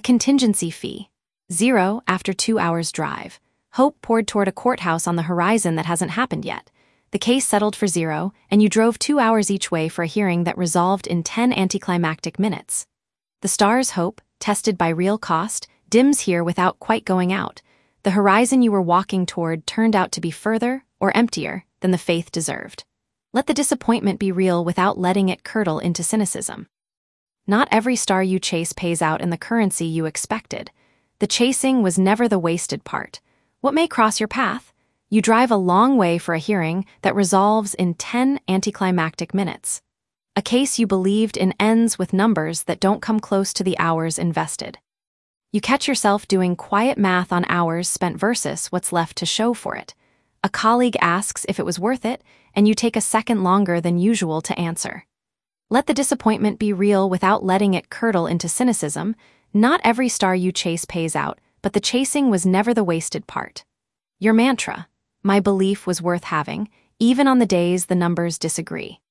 contingency fee. 0 after 2 hours drive. Hope poured toward a courthouse on the horizon that hasn't happened yet. The case settled for 0, and you drove 2 hours each way for a hearing that resolved in 10 anticlimactic minutes. The star's hope, tested by real cost, dims here without quite going out. The horizon you were walking toward turned out to be further, or emptier, than the faith deserved. Let the disappointment be real without letting it curdle into cynicism. Not every star you chase pays out in the currency you expected. The chasing was never the wasted part. What may cross your path? You drive a long way for a hearing that resolves in 10 anticlimactic minutes. A case you believed in ends with numbers that don't come close to the hours invested. You catch yourself doing quiet math on hours spent versus what's left to show for it. A colleague asks if it was worth it, and you take a second longer than usual to answer. Let the disappointment be real without letting it curdle into cynicism. Not every star you chase pays out, but the chasing was never the wasted part. Your mantra: my belief was worth having, even on the days the numbers disagree.